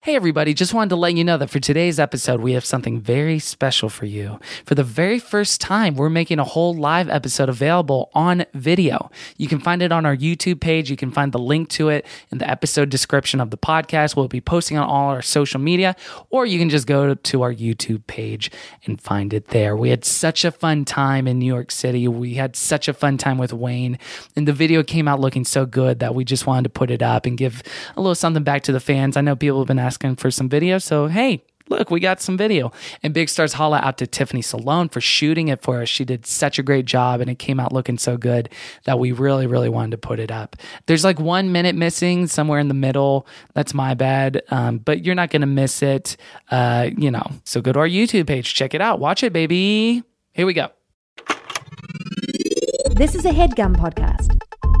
Hey everybody, just wanted to let you know that for today's episode, we have something very special for you. For the very first time, we're making a whole live episode available on video. You can find it on our YouTube page. You can find the link to it in the episode description of the podcast. We'll be posting on all our social media, or you can just go to our YouTube page and find it there. We had such a fun time in New York City. We had such a fun time with Wayne, and the video came out looking so good that we just wanted to put it up and give a little something back to the fans. I know people have been asking for some video, so hey, look, we got some video. And big stars holla out to Tiffany Salone for shooting it for us. She did such a great job, and it came out looking so good that we really wanted to put it up. There's like 1 minute missing somewhere in the middle. That's my bad, but you're not going to miss it, So go to our YouTube page, check it out, watch it, baby. Here we go. This is a HeadGum podcast.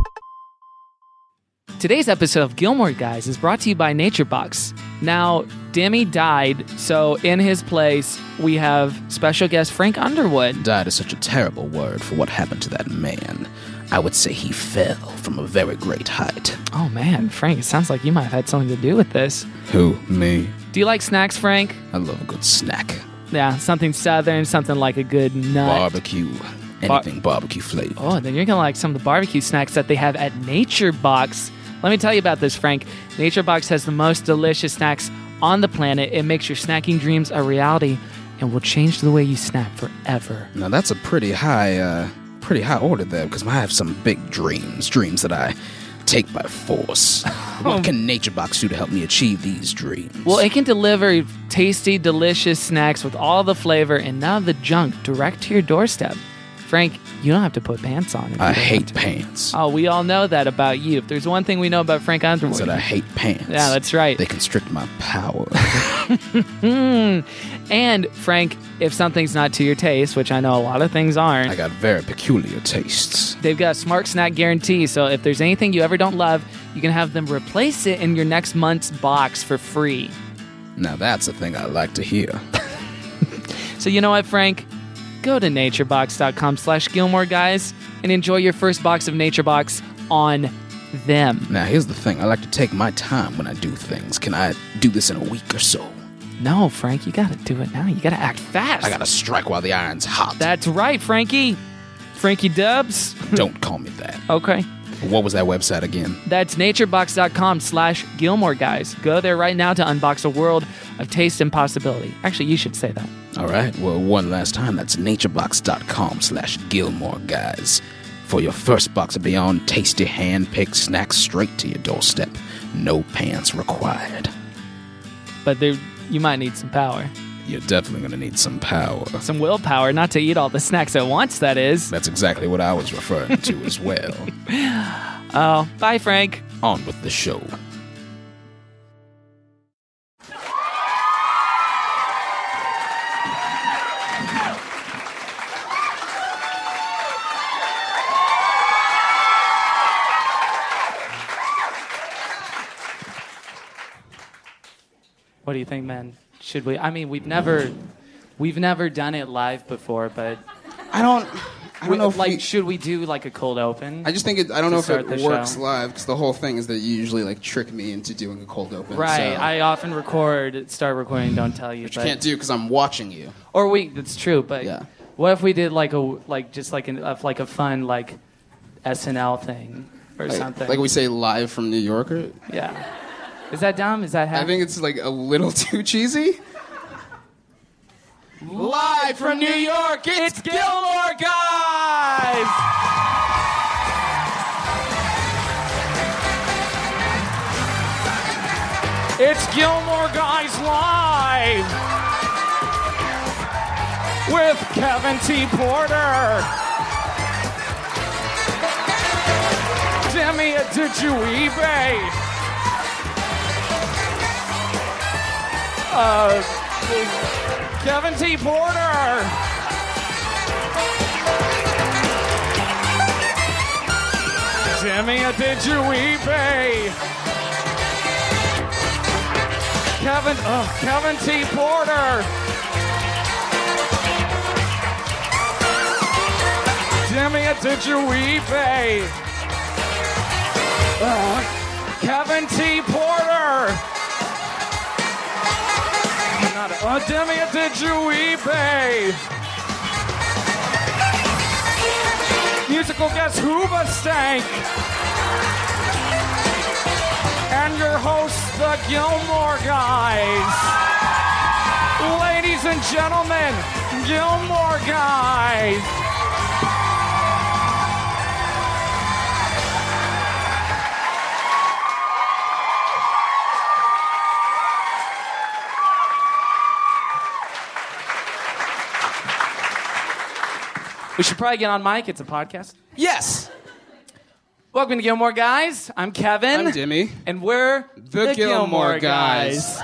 Today's episode of Gilmore Guys is brought to you by NatureBox. Now, Demi died, so in his place, we have special guest Frank Underwood. Died is such a terrible word for what happened to that man. I would say he fell from a very great height. Oh man, Frank, it sounds like you might have had something to do with this. Who, me? Do you like snacks, Frank? I love a good snack. Yeah, something southern, something like a good nut. Barbecue. Anything barbecue flavored. Oh, then you're going to like some of the barbecue snacks that they have at NatureBox. Let me tell you about this, Frank. NatureBox has the most delicious snacks on the planet. It makes your snacking dreams a reality and will change the way you snack forever. Now that's a pretty high order there, because I have some big dreams that I take by force. What can NatureBox do to help me achieve these dreams? Well, it can deliver tasty, delicious snacks with all the flavor and none of the junk direct to your doorstep. Frank, you don't have to put pants on. I hate pants. Oh, we all know that about you. If there's one thing we know about Frank Underwood. Is that I hate pants. Yeah, that's right. They constrict my power. And, Frank, if something's not to your taste, which I know a lot of things aren't. I got very peculiar tastes. They've got a Smart Snack guarantee, so if there's anything you ever don't love, you can have them replace it in your next month's box for free. Now that's a thing I like to hear. So you know what, Frank? Go to naturebox.com/Gilmore Guys and enjoy your first box of NatureBox on them. Now, here's the thing. I like to take my time when I do things. Can I do this in a week or so? No, Frank, you gotta do it now. You gotta act fast. I gotta strike while the iron's hot. That's right, Frankie. Frankie Dubs. Don't call me that. Okay. What was that website again? That's naturebox.com/Gilmore Guys. Go there right now to unbox a world of taste and possibility. Actually, you should say that. All right. Well, one last time. That's naturebox.com/Gilmore Guys. For your first box of beyond tasty hand-picked snacks straight to your doorstep. No pants required. But you might need some power. You're definitely going to need some power. Some willpower, not to eat all the snacks at once, that is. That's exactly what I was referring to as well. Oh, bye, Frank. On with the show. What do you think, man? Should we? I mean, we've never done it live before, but I don't know if should we do like a cold open? I just think I don't know if it works show? live, because the whole thing is that you usually trick me into doing a cold open. Right. So. I often start recording, don't tell you. Which you can't do because I'm watching you. Or that's true, but yeah. What if we did like a fun SNL thing or something? Like we say live from New York? Yeah. Is that dumb? Is that I think it's a little too cheesy. Live from New York, it's Gilmore Guys! It's Gilmore Guys Live with Kevin T. Porter, Demi Adejuyigbe, Kevin T. Porter, Demi Adejuyigbe, Kevin T. Porter, Demi Adejuyigbe, Kevin T. Porter, Demi, did you eBay? Musical guest Hooba Stank. And your hosts, the Gilmore Guys. Ladies and gentlemen, Gilmore Guys. We should probably get on mic. It's a podcast. Yes. Welcome to Gilmore Guys. I'm Kevin. I'm Demi. And we're The Gilmore Guys.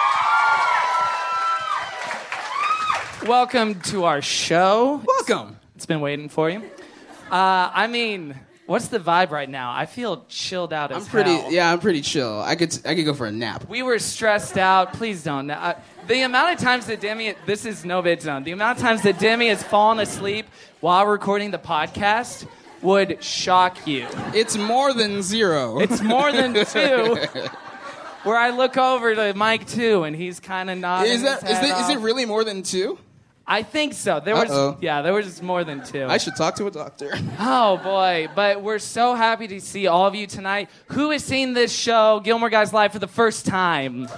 Welcome to our show. Welcome. It's been waiting for you. What's the vibe right now? I feel chilled out as hell. I'm pretty chill. I could go for a nap. We were stressed out. Please don't. The amount of times that Demi, this is no bid zone. The amount of times that Demi has fallen asleep while recording the podcast would shock you. It's more than 0. It's more than 2. Where I look over to Mike too, and he's kind of nodding. Is it really more than 2? I think so. There was more than 2. I should talk to a doctor. Oh boy, but we're so happy to see all of you tonight. Who has seen this show, Gilmore Guys Live, for the first time?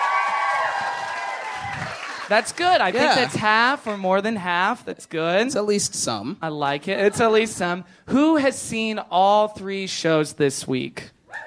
That's good. I think that's half or more than half. That's good. It's at least some. I like it. It's at least some. Who has seen all 3 shows this week?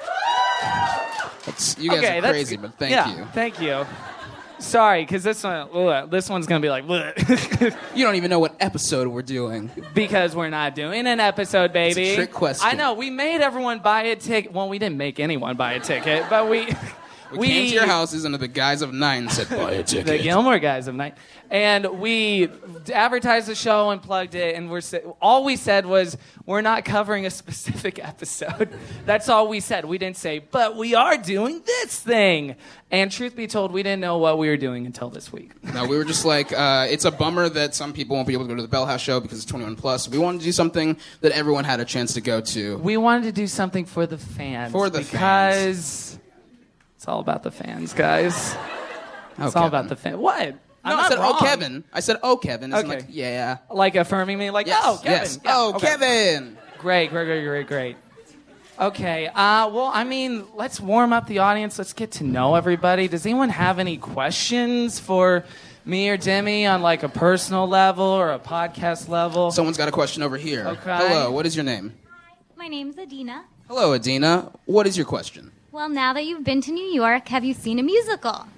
You guys are crazy, but thank you. Thank you. Sorry, because this one's going to be like, you don't even know what episode we're doing. Because we're not doing an episode, baby. It's a trick question. I know. We made everyone buy a ticket. Well, we didn't make anyone buy a ticket, but we came to your houses under the guise of 9 said, buy a ticket. The Gilmore Guys of 9. And we advertised the show and plugged it, and all we said was, we're not covering a specific episode. That's all we said. We didn't say, but we are doing this thing. And truth be told, we didn't know what we were doing until this week. No, we were just like, it's a bummer that some people won't be able to go to the Bell House show because it's 21 plus. We wanted to do something that everyone had a chance to go to. We wanted to do something for the fans. Because it's all about the fans, guys. It's all about the fans. What? No, I said, wrong. Oh, Kevin. I said, oh, Kevin. It's like, yeah. Like affirming me? Like, yes, oh, Kevin. Yes. Yeah, oh, okay. Kevin. Great. Okay. Let's warm up the audience. Let's get to know everybody. Does anyone have any questions for me or Demi on like a personal level or a podcast level? Someone's got a question over here. Okay. Hello, what is your name? My name's Adina. Hello, Adina. What is your question? Well, now that you've been to New York, have you seen a musical?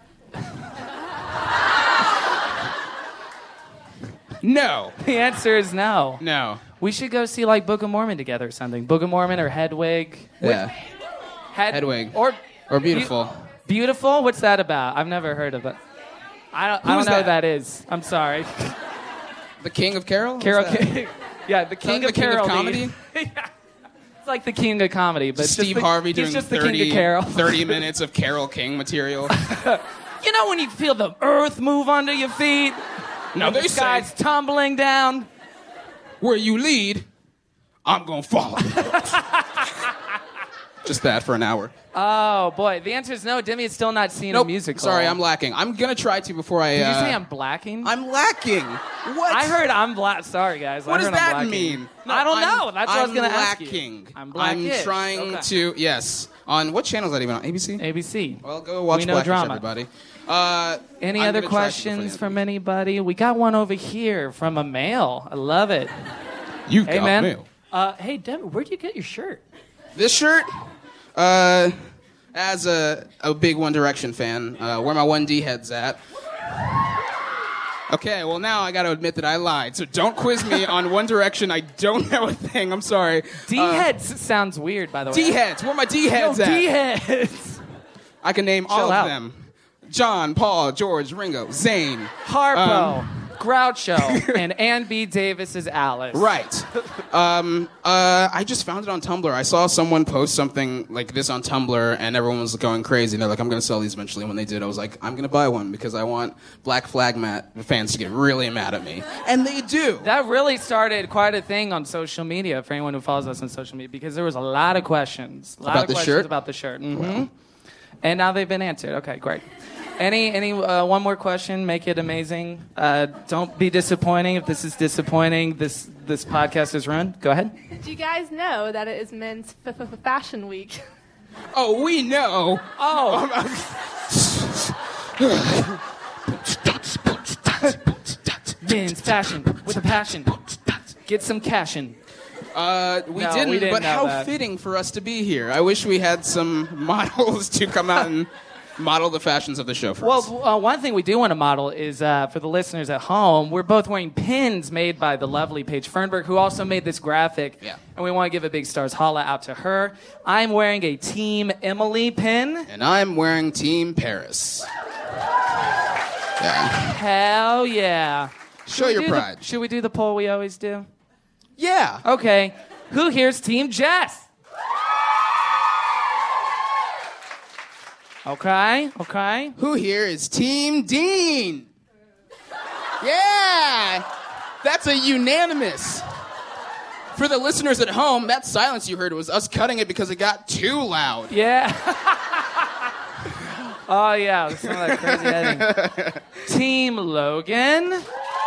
No. The answer is no. No. We should go see like Book of Mormon together or something. Book of Mormon or Hedwig. Yeah. Hedwig. Or Beautiful. Beautiful? What's that about? I've never heard of it. I don't know what that is. I'm sorry. The King of Carol? Carol King. Yeah, the King of Carol. King of Comedy? Yeah. It's like the King of Comedy, but Steve Harvey doing just the King of Carol. 30 minutes of Carol King material. You know when you feel the earth move under your feet? No, the sky's tumbling down. Where you lead, I'm gonna follow. Just that for an hour. Oh boy, the answer is no. Demi has still not seen a musical. Sorry, I'm lacking. I'm gonna try to before I. Did you say I'm blacking? I'm lacking. What? I heard I'm black. Sorry guys. What does that mean? No, I don't know. That's what I was gonna ask you. I'm blacking. I'm trying to. Yes. On what channel is that even on? ABC. ABC. Well, go watch Blackish, drama, everybody. Any other questions from anybody? We got one over here from a male. I love it. You got mail. Hey, Demi, where'd you get your shirt? This shirt? As a big One Direction fan, where my 1D head's at. Okay, well now I gotta admit that I lied. So don't quiz me on One Direction. I don't know a thing. I'm sorry. D-heads sounds weird, by the way. D-heads. Where are my D-heads at? D-heads. I can name all of them. John, Paul, George, Ringo, Zayn. Harpo. Groucho, and Ann B. Davis is Alice. Right. I just found it on Tumblr. I saw someone post something like this on Tumblr, and everyone was going crazy. And they're like, I'm going to sell these eventually. When they did, I was like, I'm going to buy one because I want Black Flag fans to get really mad at me. And they do. That really started quite a thing on social media for anyone who follows us on social media because there was a lot of questions. About the shirt? About the shirt. Mm-hmm. And now they've been answered. Okay, great. Any one more question? Make it amazing. Don't be disappointing. If this is disappointing, this podcast is ruined. Go ahead. Do you guys know that it is Men's Fashion Week? Oh, we know. Oh. Men's fashion with a passion. Get some cashin'. We didn't, but know how that. fitting for us to be here. I wish we had some models to come out and model the fashions of the show for us. Well, one thing we do want to model is, for the listeners at home, we're both wearing pins made by the lovely Paige Fernberg, who also made this graphic. Yeah. And we want to give a big stars holla out to her. I'm wearing a Team Emily pin. And I'm wearing Team Paris. Yeah. Hell yeah. Show your pride. Should we do the poll we always do? Yeah. Okay. Who here's Team Jess? Okay. Who here is Team Dean? Yeah. That's a unanimous. For the listeners at home, that silence you heard was us cutting it because it got too loud. Yeah. Oh, yeah. Some of that crazy editing. Team Logan.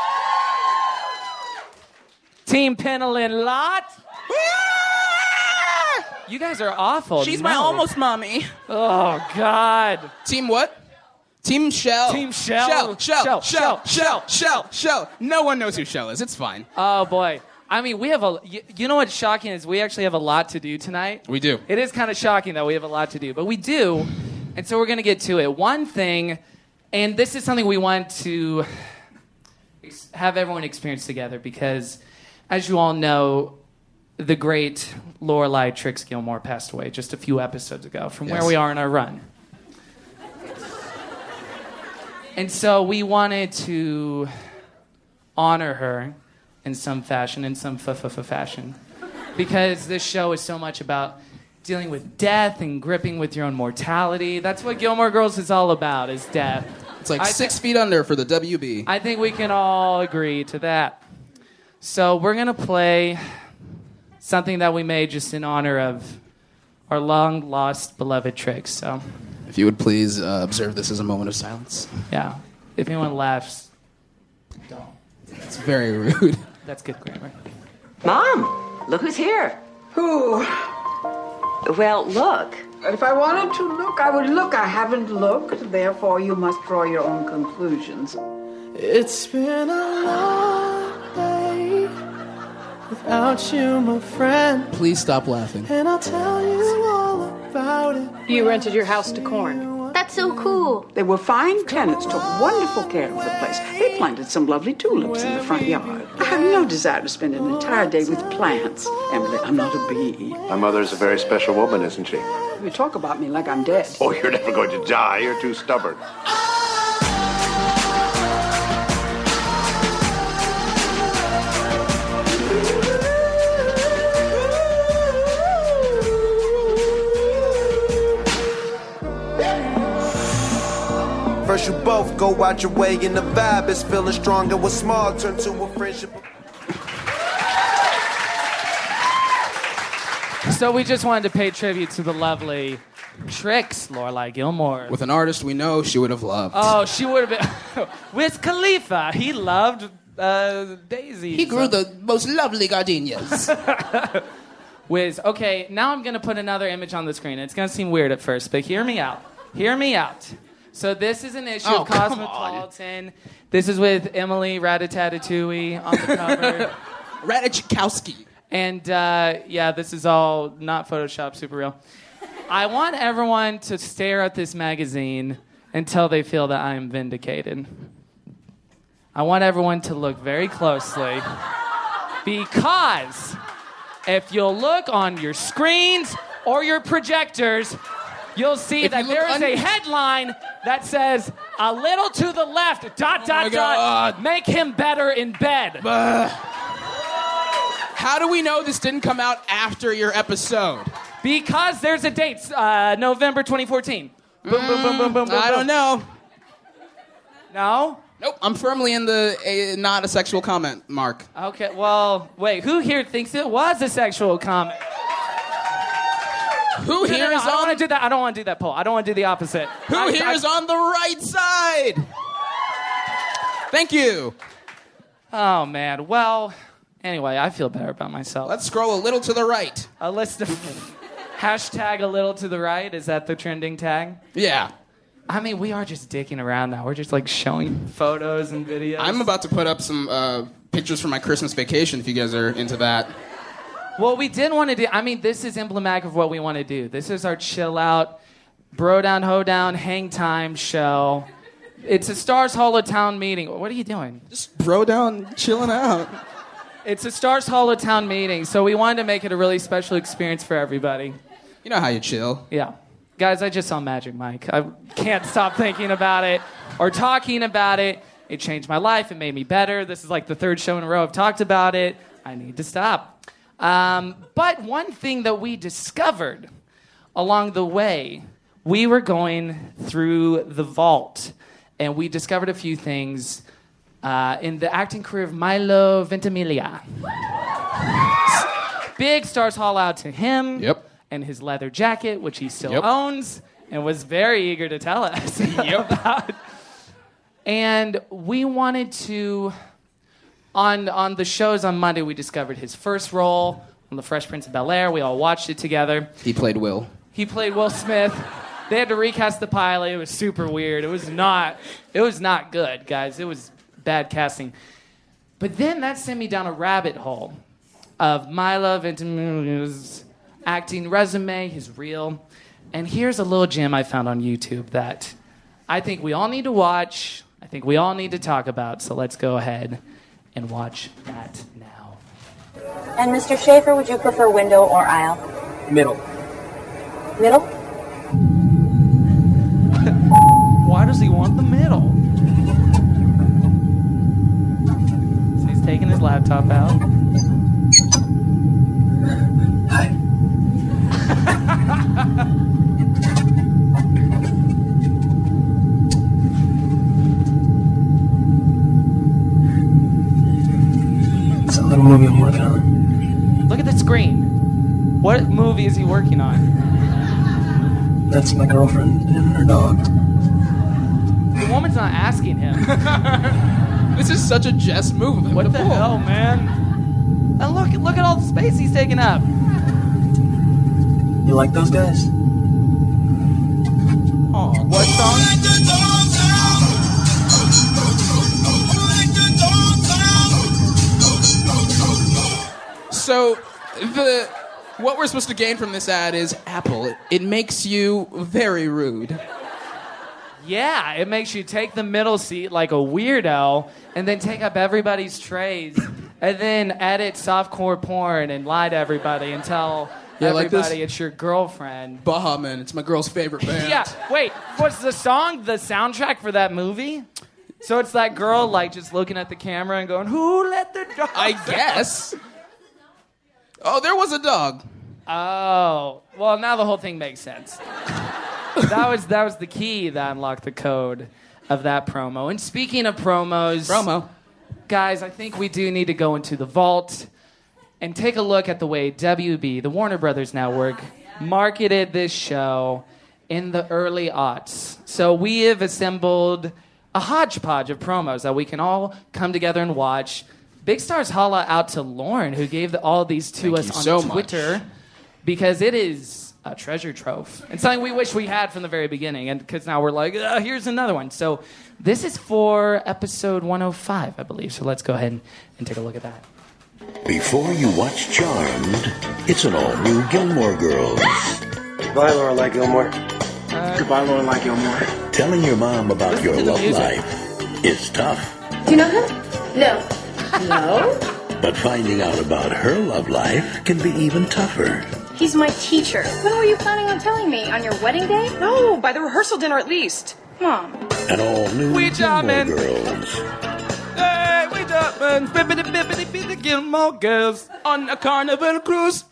Team Penelin Lot. You guys are awful. She's my almost mommy. Oh, God. Team what? Team Shell. Team Shell. Shell. No one knows who Shell is. It's fine. Oh, boy. I mean, we have you know what's shocking is we actually have a lot to do tonight. We do. It is kind of shocking that we have a lot to do, but we do, and so we're going to get to it. One thing, and this is something we want to have everyone experience together because, as you all know, the great Lorelai Trix Gilmore passed away just a few episodes ago from where we are in our run. And so we wanted to honor her in some fashion, fashion. Because this show is so much about dealing with death and gripping with your own mortality. That's what Gilmore Girls is all about, is death. It's like 6 feet under for the WB. I think we can all agree to that. So we're going to play something that we made just in honor of our long-lost beloved Trix. So, if you would please observe this as a moment of silence. yeah. If anyone laughs, don't. It's very rude. That's good grammar. Mom, look who's here. Who? Well, look. If I wanted to look, I would look. I haven't looked, therefore you must draw your own conclusions. It's been a long day without you, my friend. Please stop laughing. And I'll tell you all about it. You rented your house to Korn. That's so cool. They were fine tenants, took wonderful care of the place. They planted some lovely tulips in the front yard. I have no desire to spend an entire day with plants. Emily, I'm not a bee. My mother's a very special woman, isn't she? You talk about me like I'm dead. Oh, you're never going to die. You're too stubborn. First you both go out your way and the vibe is feeling stronger. What's small turn to a friendship. So we just wanted to pay tribute to the lovely Trix, Lorelai Gilmore. With an artist we know she would have loved. Oh, she would have been... Wiz Khalifa, he loved daisies. He grew the most lovely gardenias. Wiz, okay, now I'm going to put another image on the screen. It's going to seem weird at first, but hear me out. Hear me out. So this is an issue of Cosmopolitan. This is with Emily Ratatouille on the cover. Ratajkowski. And, yeah, this is all not Photoshop, super real. I want everyone to stare at this magazine until they feel that I am vindicated. I want everyone to look very closely because if you'll look on your screens or your projectors, you'll see that there is a headline that says, a little to the left, ... make him better in bed. How do we know this didn't come out after your episode? Because there's a date, November 2014. Boom, boom, boom, boom, boom, boom. I don't know. No? Nope, I'm firmly in the not a sexual comment mark. Okay, well, wait, who here thinks it was a sexual comment? Who here is I don't on? want to do that. I don't want to do that poll. I don't want to do the opposite. Who here is on the right side? Thank you. Oh man. Well, anyway, I feel better about myself. Let's scroll a little to the right. A list of hashtag a little to the right. Is that the trending tag? Yeah. I mean, we are just dicking around now. We're just like showing photos and videos. I'm about to put up some pictures from my Christmas vacation if you guys are into that. Well, we did want to do, I mean, this is emblematic of what we want to do. This is our chill out, bro down, ho down, hang time show. It's a Stars Hollow Town meeting. What are you doing? Just bro down, chilling out. It's a Stars Hollow Town meeting, so we wanted to make it a really special experience for everybody. You know how you chill. Yeah. Guys, I just saw Magic Mike. I can't stop thinking about it or talking about it. It changed my life. It made me better. This is like the third show in a row I've talked about it. I need to stop. But one thing that we discovered along the way, we were going through the vault, and we discovered a few things in the acting career of Milo Ventimiglia. Big Stars Hall out to him. Yep. And his leather jacket, which he still owns, and was very eager to tell us about. And we wanted to, on the shows on Monday, we discovered his first role on The Fresh Prince of Bel-Air. We all watched it together. He played Will. He played Will Smith. They had to recast the pilot. It was super weird. It was not good, guys. It was bad casting. But then that sent me down a rabbit hole of Milo Ventimiglia's acting resume, his reel. And here's a little gem I found on YouTube that I think we all need to watch. I think we all need to talk about. So let's go ahead and watch that now. And Mr. Schaefer, would you prefer window or aisle? Middle. Middle? Why does he want the middle? So he's taking his laptop out. Hi. It's a little movie I'm working on. Look at the screen. What movie is he working on? That's my girlfriend and her dog. The woman's not asking him. This is such a Jess move. What the hell, man? And look at all the space he's taking up. You like those guys? Oh, what song? So, what we're supposed to gain from this ad is Apple. It makes you very rude. Yeah, it makes you take the middle seat like a weirdo and then take up everybody's trays and then edit softcore porn and lie to everybody and tell everybody it's your girlfriend. Baha Man, it's my girl's favorite band. Yeah, wait, what's the song, the soundtrack for that movie? So it's that girl like just looking at the camera and going, "Who let the dog I out?" guess. Oh, there was a dog. Oh, well, now the whole thing makes sense. That was the key that unlocked the code of that promo. And speaking of promos, guys, I think we do need to go into the vault and take a look at the way WB, the Warner Brothers Network, marketed this show in the early aughts. So we have assembled a hodgepodge of promos that we can all come together and watch. Big stars holla out to Lauren, who gave all these to us on Twitter, because it is a treasure trove. And something we wish we had from the very beginning, and because now we're like, here's another one. So this is for episode 105, I believe. So let's go ahead and take a look at that. Before you watch Charmed, it's an all-new Gilmore Girls. Goodbye, Lorelai Gilmore. Goodbye, Lorelai Gilmore. Telling your mom about your love life is tough. Do you know him? No. No? But finding out about her love life can be even tougher. He's my teacher. When were you planning on telling me? On your wedding day? No, by the rehearsal dinner at least. Mom. An all-new Gilmore Girls. Hey, we jumpin', bippity Gilmore Girls on a Carnival cruise.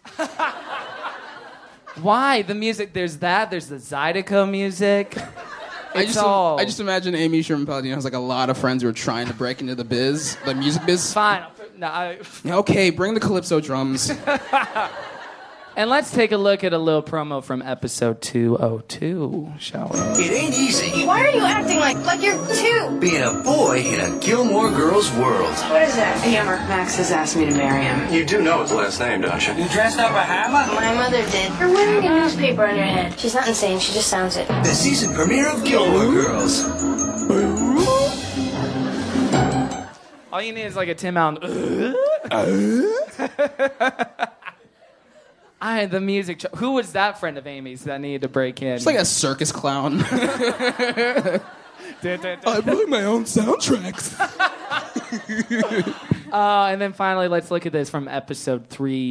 Why? The music, there's that, there's the Zydeco music. I just imagine Amy Sherman-Palladino has like a lot of friends who are trying to break into the biz, the music biz. Fine. Okay, bring the calypso drums. And let's take a look at a little promo from episode 202, shall we? It ain't easy Why are you acting like you're 2? being a boy in a Gilmore Girls world. What is that? Hammer. Max has asked me to marry him. You do know his last name, don't you? You dressed up a hammer? My mother did. You're wearing a newspaper on your head. She's not insane. She just sounds it. The season premiere of Gilmore Girls. All you need is like a Tim Allen. The music. Who was that friend of Amy's that needed to break in? It's like a circus clown. I wrote my own soundtracks. And then finally, let's look at this from episode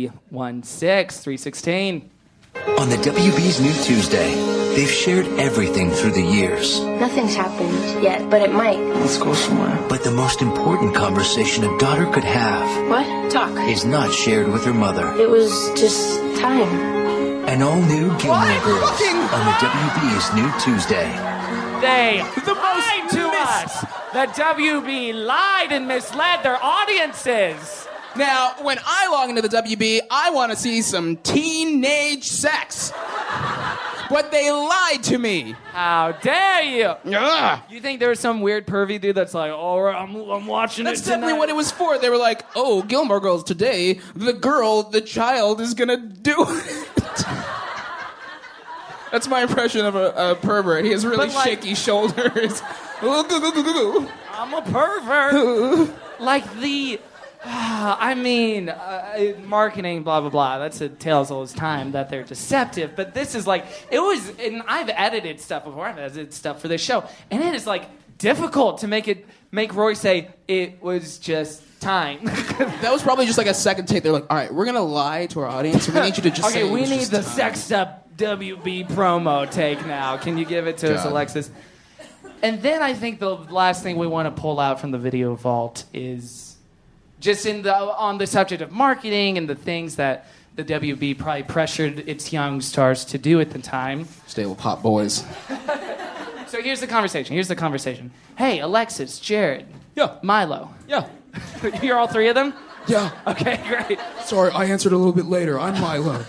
316. On the WB's New Tuesday, they've shared everything through the years. Nothing's happened yet, but it might. Let's go somewhere. But the most important conversation a daughter could have What? Talk. is not shared with her mother. It was just time. An all-new Gilmore Girls on the WB's New Tuesday. They lied to us. The WB lied and misled their audiences. Now, when I log into the WB, I want to see some teenage sex. But they lied to me. How dare you? Ugh. You think there was some weird pervy dude that's like, all right, I'm watching That's it tonight. definitely what it was for. They were like, oh, Gilmore Girls today, the child is going to do it. That's my impression of a pervert. He has really shaky shoulders. I'm a pervert. Marketing, blah, blah, blah. That's a tale as old as time that they're deceptive. But this is like, and I've edited stuff before. I've edited stuff for this show. And it is like difficult to make Roy say, it was just time. That was probably just like a second take. They're like, all right, we're going to lie to our audience. We need you to just say okay, we need the time. sexed up WB promo take now. Can you give it to us, Alexis? And then I think the last thing we want to pull out from the video vault is just on the subject of marketing and the things that the WB probably pressured its young stars to do at the time. Stay with hot boys. So here's the conversation. Hey, Alexis, Jared. Yeah. Milo. Yeah. You're all three of them? Yeah. Okay, great. Sorry, I answered a little bit later. I'm Milo.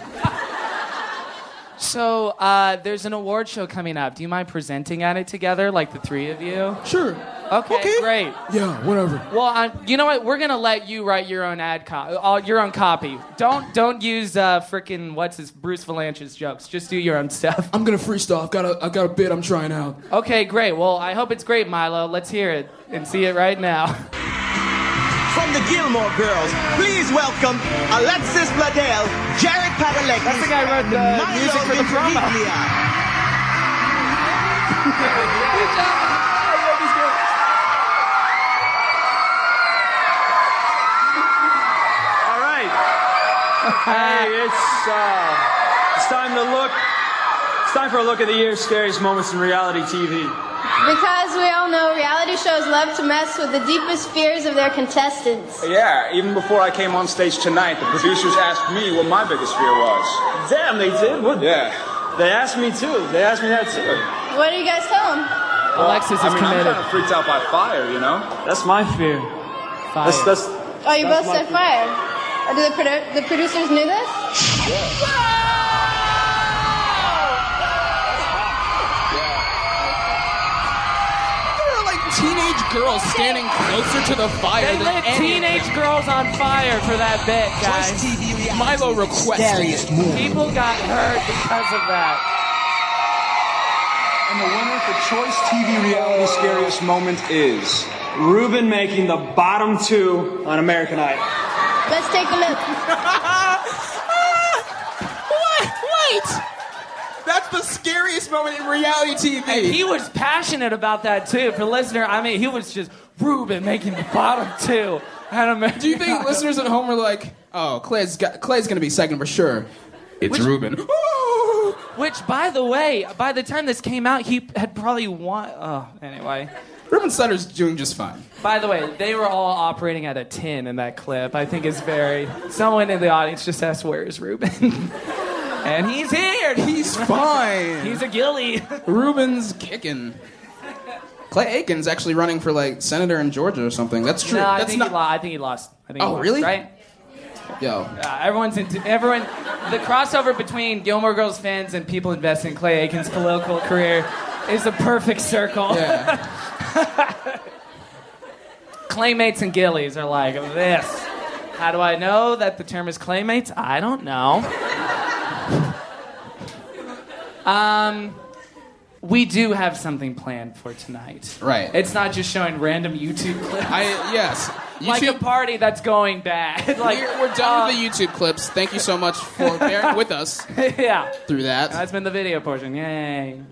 So, there's an award show coming up. Do you mind presenting at it together, like the three of you? Sure. Okay, great. Yeah, whatever. Well, you know what? We're gonna let you write your own your own copy. Don't use Bruce Valanche's jokes. Just do your own stuff. I'm gonna freestyle. I've got a bit I'm trying out. Okay, great. Well, I hope it's great, Milo. Let's hear it and see it right now. From the Gilmore Girls, please welcome Alexis Bledel, Jared Padalecki. That's the guy who wrote the music for the promo. Good job. All right. Hey, it's time to look. It's time for a look at the year's scariest moments in reality TV. Because we all know reality shows love to mess with the deepest fears of their contestants. Yeah, even before I came on stage tonight, the producers asked me what my biggest fear was. Damn, they did? What? Yeah. They asked me too. They asked me that too. What do you guys tell them? Alexis is committed. I'm kind of freaked out by fire, you know? That's my fear. Fire. Oh, you both said fire. Do the producers knew this? Yeah. Teenage girls standing closer to the fire They than lit any teenage girls on fire for that bit, guys. Milo requested. People got hurt because of that. And the winner for Choice TV Reality Scariest Moment is Ruben making the bottom 2 on American Idol. Let's take a look. Wait! That's the scariest moment in reality TV. And he was passionate about that too. For the listener, I mean, he was just Ruben making the bottom 2. Do you think listeners at home are like, oh, Clay's gonna be second for sure? It's Ruben. Which, by the way, by the time this came out, he had probably won. Oh, anyway. Ruben Sutter's doing just fine. By the way, they were all operating at a 10 in that clip. I think it's very. Someone in the audience just asked, "Where is Ruben?" And he's here. He's fine. He's a ghillie. Ruben's kicking. Clay Aiken's actually running for like senator in Georgia or something. That's true. No, I That's think he lost. Oh, really? Right? Yo. Everyone. The crossover between Gilmore Girls fans and people invested in Clay Aiken's political career is a perfect circle. Yeah. Claymates and Gillies are like this. How do I know that the term is Claymates? I don't know. We do have something planned for tonight. Right. It's not just showing random YouTube clips. Yes. Like a party that's going bad. Like we're done with the YouTube clips. Thank you so much for bearing with us. Yeah. Through that. That's been the video portion. Yay.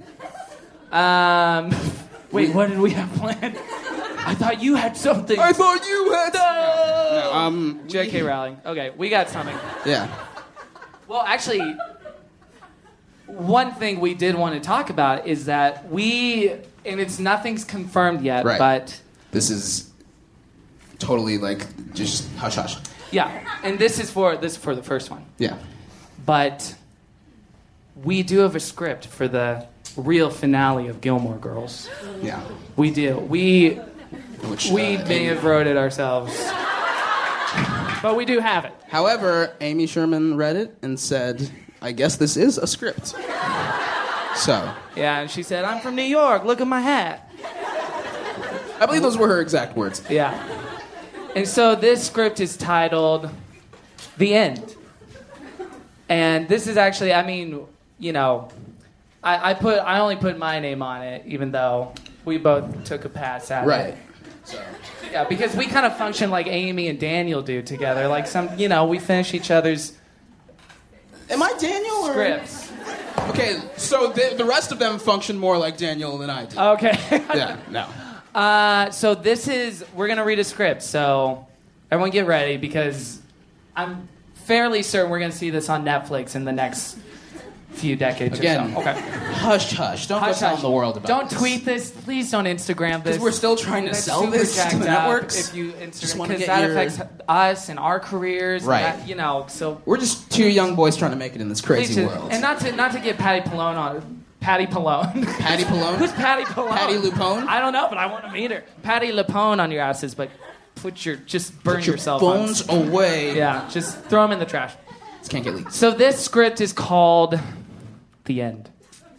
Wait, what did we have planned? I thought you had something. I thought you had something. No, JK Rowling. Okay, we got something. Yeah. Well, actually, one thing we did want to talk about is that nothing's confirmed yet, right. But this is totally like just hush hush. Yeah, and this is for the first one. Yeah. But we do have a script for the real finale of Gilmore Girls. Yeah. We do. We may have wrote it ourselves. But we do have it. However, Amy Sherman read it and said, I guess this is a script. So. Yeah, and she said, I'm from New York. Look at my hat. I believe those were her exact words. Yeah. And so this script is titled The End. And this is actually, I mean, you know, I only put my name on it, even though we both took a pass at it. Right. So. Yeah, because we kind of function like Amy and Daniel do together. Like we finish each other's Am I Daniel or scripts. Okay, so the rest of them function more like Daniel than I do. Okay. Yeah, no. So we're going to read a script. So everyone get ready because I'm fairly certain we're going to see this on Netflix in the next few decades Again, or so. Okay. Hush, hush. Don't go telling the world about Don't this. tweet this. Please don't Instagram this. Because we're still trying to sell this to the networks. If you Instagram, because that affects us and our careers. Right. And that, so we're just two young boys trying to make it in this crazy world. And not to get Patty Pallone on. Patty Pallone. Patty Pallone? Who's Patty Pallone? Patty Lupone? I don't know, but I want to meet her. Patty Lupone on your asses, but burn yourself bones away. Yeah, just throw them in the trash. This can't get leaked. So this script is called The End.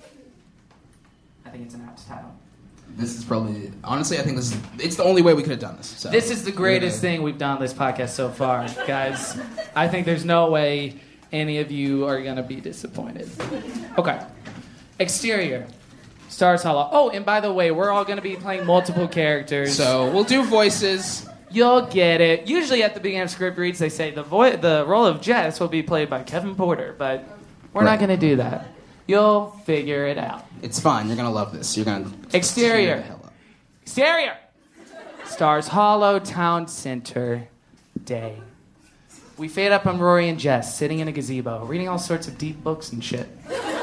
I think it's an apt title. This is probably, honestly, I think it's the only way we could have done this. So. This is the greatest thing we've done on this podcast so far, guys. I think there's no way any of you are going to be disappointed. Okay. Exterior. Stars Hollow. Oh, and by the way, we're all going to be playing multiple characters. So we'll do voices. You'll get it. Usually at the beginning of script reads, they say the role of Jess will be played by Kevin Porter, but we're not going to do that. You'll figure it out. It's fine. You're going to love this. You're going to... Exterior. Exterior. Stars Hollow, Town Center, day. We fade up on Rory and Jess, sitting in a gazebo, reading all sorts of deep books and shit.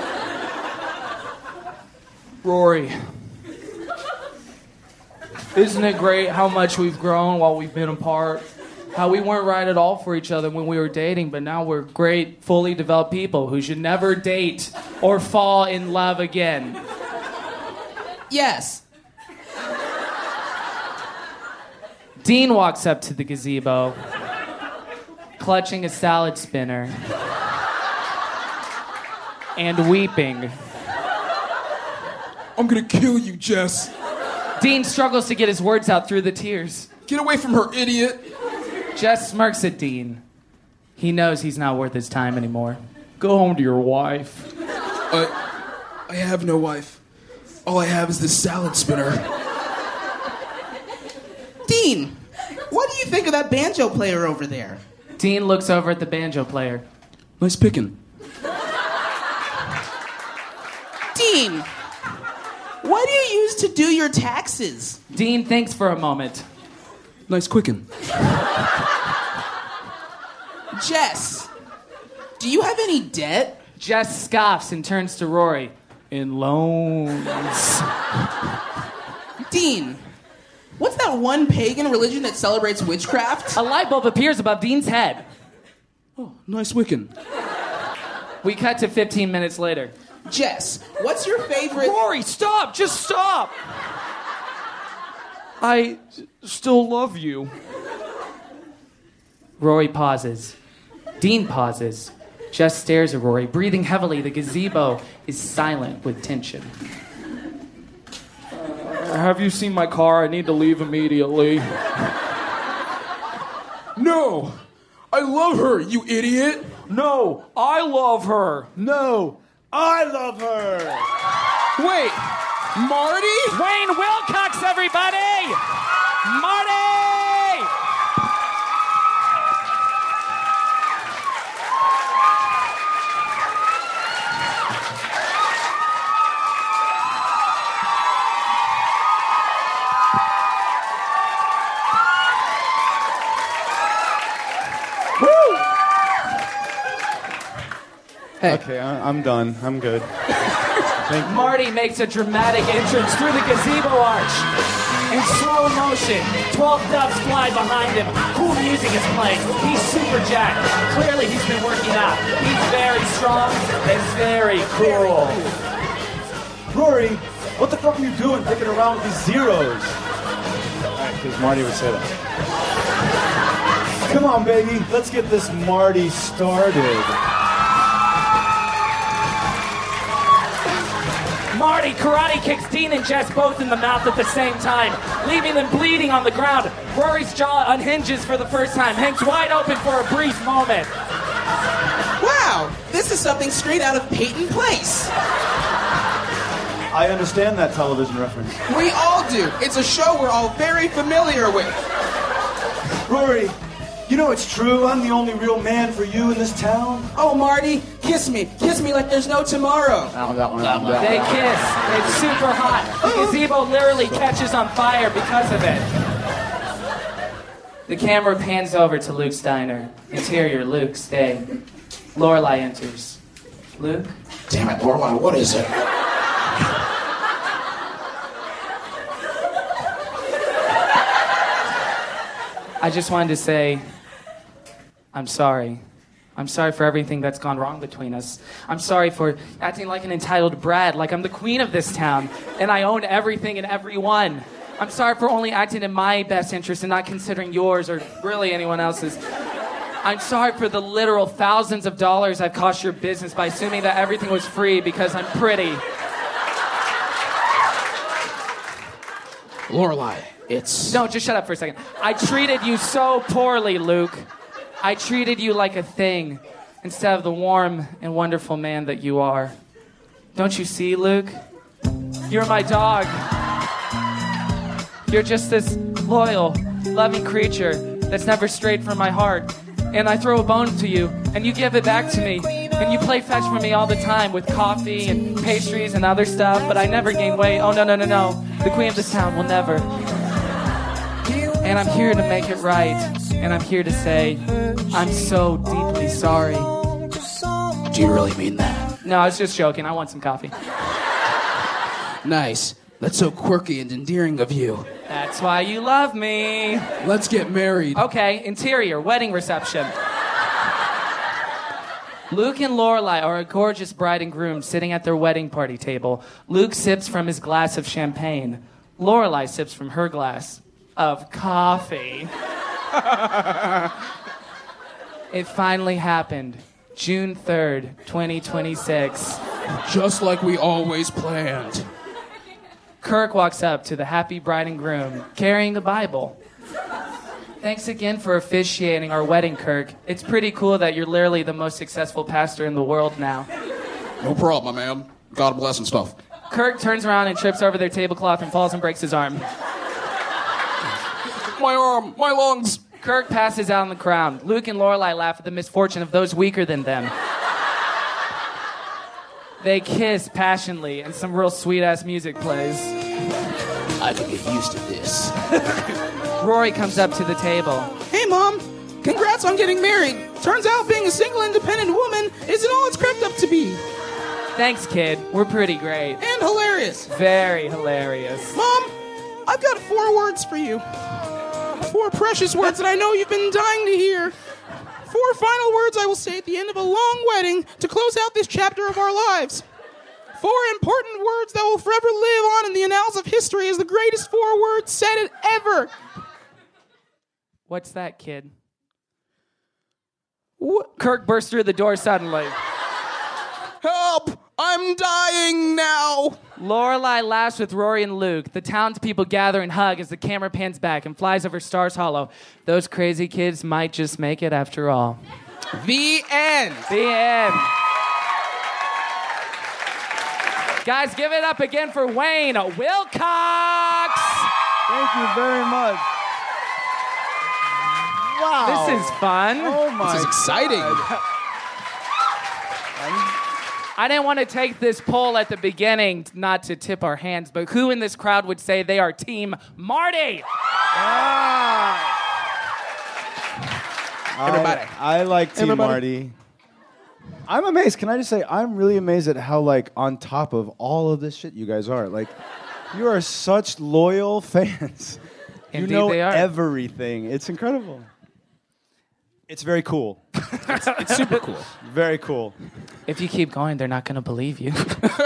Rory, isn't it great how much we've grown while we've been apart? How we weren't right at all for each other when we were dating, but now we're great, fully developed people who should never date or fall in love again. Yes. Dean walks up to the gazebo, clutching a salad spinner and weeping. I'm gonna kill you, Jess. Dean struggles to get his words out through the tears. Get away from her, idiot. Jess smirks at Dean. He knows he's not worth his time anymore. Go home to your wife. I have no wife. All I have is this salad spinner. Dean, what do you think of that banjo player over there? Dean looks over at the banjo player. Nice picking. Dean, what do you use to do your taxes? Dean thinks for a moment. Nice quickin'. Jess, do you have any debt? Jess scoffs and turns to Rory. In loans. Dean, what's that one pagan religion that celebrates witchcraft? A light bulb appears above Dean's head. Oh, nice wiccan. We cut to 15 minutes later. Jess, what's your favorite... Rory, stop! Just stop! I still love you. Rory pauses. Dean pauses. Jess stares at Rory, breathing heavily. The gazebo is silent with tension. Have you seen my car? I need to leave immediately. No! I love her, you idiot! No, I love her. No, I love her. Wait, Marty? Wayne Wilcox, everybody! Marty! Hey. Okay, I'm done. I'm good. Marty makes a dramatic entrance through the gazebo arch. In slow motion, 12 doves fly behind him. Cool music is playing. He's super jacked. Clearly he's been working out. He's very strong and very cool. Rory, what the fuck are you doing dicking around with these zeros? Because Marty would say that. Come on, baby. Let's get this Marty started. Marty karate kicks Dean and Jess both in the mouth at the same time, leaving them bleeding on the ground. Rory's jaw unhinges for the first time, hangs wide open for a brief moment. Wow, this is something straight out of Peyton Place. I understand that television reference. We all do. It's a show we're all very familiar with. Rory, you know it's true. I'm the only real man for you in this town. Oh, Marty, kiss me. Kiss me like there's no tomorrow. They kiss. It's super hot. The gazebo literally catches on fire because of it. The camera pans over to Luke's diner. Interior, Luke, stay. Lorelai enters. Luke? Damn it, Lorelai, what is it? I just wanted to say, I'm sorry. I'm sorry for everything that's gone wrong between us. I'm sorry for acting like an entitled brat, like I'm the queen of this town, and I own everything and everyone. I'm sorry for only acting in my best interest and not considering yours or really anyone else's. I'm sorry for the literal thousands of dollars I've cost your business by assuming that everything was free because I'm pretty. Lorelai, it's... No, just shut up for a second. I treated you so poorly, Luke. I treated you like a thing instead of the warm and wonderful man that you are. Don't you see, Luke? You're my dog. You're just this loyal, loving creature that's never strayed from my heart. And I throw a bone to you, and you give it back to me. And you play fetch for me all the time with coffee and pastries and other stuff, but I never gain weight. Oh, no. The queen of this town will never. And I'm here to make it right. And I'm here to say, I'm so deeply sorry. Do you really mean that? No, I was just joking. I want some coffee. Nice. That's so quirky and endearing of you. That's why you love me. Let's get married. Okay, interior, wedding reception. Luke and Lorelai are a gorgeous bride and groom sitting at their wedding party table. Luke sips from his glass of champagne. Lorelai sips from her glass of coffee. It finally happened. June 3rd, 2026. Just like we always planned. Kirk walks up to the happy bride and groom, carrying the Bible. Thanks again for officiating our wedding, Kirk. It's pretty cool that you're literally the most successful pastor in the world now. No problem, man. God bless and stuff. Kirk turns around and trips over their tablecloth and falls and breaks his arm. My arm, my lungs. Kirk passes out on the ground. Luke and Lorelai laugh at the misfortune of those weaker than them. They kiss passionately, and some real sweet-ass music plays. I could get used to this. Rory comes up to the table. Hey, Mom. Congrats on getting married. Turns out being a single, independent woman isn't all it's cracked up to be. Thanks, kid. We're pretty great. And hilarious. Very hilarious. Mom, I've got 4 words for you. 4 precious words that I know you've been dying to hear. 4 final words I will say at the end of a long wedding to close out this chapter of our lives. 4 important words that will forever live on in the annals of history as the greatest 4 words said ever. What's that, kid? Kirk bursts through the door suddenly. Help! I'm dying now! Lorelai laughs with Rory and Luke. The townspeople gather and hug as the camera pans back and flies over Stars Hollow. Those crazy kids might just make it after all. The end. The end. Guys, give it up again for Wayne Wilcox. Thank you very much. Wow. This is fun. Oh my This is exciting. I didn't want to take this poll at the beginning not to tip our hands, but who in this crowd would say they are Team Marty? Everybody. I like Team Marty. I'm amazed. Can I just say, I'm really amazed at how, like, on top of all of this shit you guys are. Like, you are such loyal fans. Indeed, you know they are. everything. It's incredible. It's very cool. It's super cool. Very cool. If you keep going, they're not going to believe you.